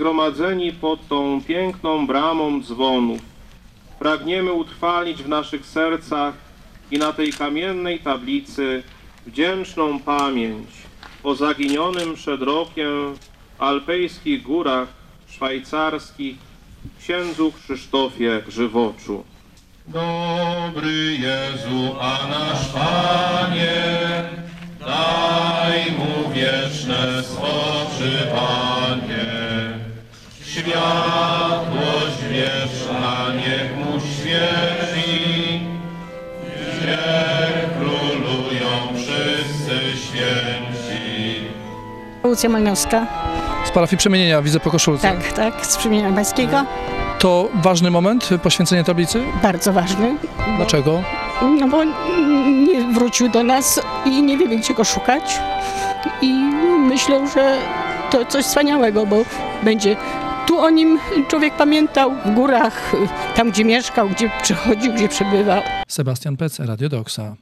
zgromadzeni pod tą piękną bramą dzwonów, pragniemy utrwalić w naszych sercach i na tej kamiennej tablicy wdzięczną pamięć o zaginionym przed rokiem w alpejskich górach szwajcarskich księdzu Krzysztofie Grzywoczu. Dobry Jezu, a nasz Panie, daj mu wieczne spoczywanie. Światłość wieczna niech mu świeci, gdzie królują wszyscy święci. Lucja Malnowska. Z parafii Przemienienia widzę po koszulce. Tak, z Przemienienia Pańskiego. To ważny moment, poświęcenie tablicy? Bardzo ważny. Dlaczego? No bo nie wrócił do nas i nie wiemy, gdzie go szukać. I myślę, że to coś wspaniałego, bo będzie tu o nim człowiek pamiętał, w górach, tam gdzie mieszkał, gdzie przychodził, gdzie przebywał. Sebastian Pec, Radio Doxa.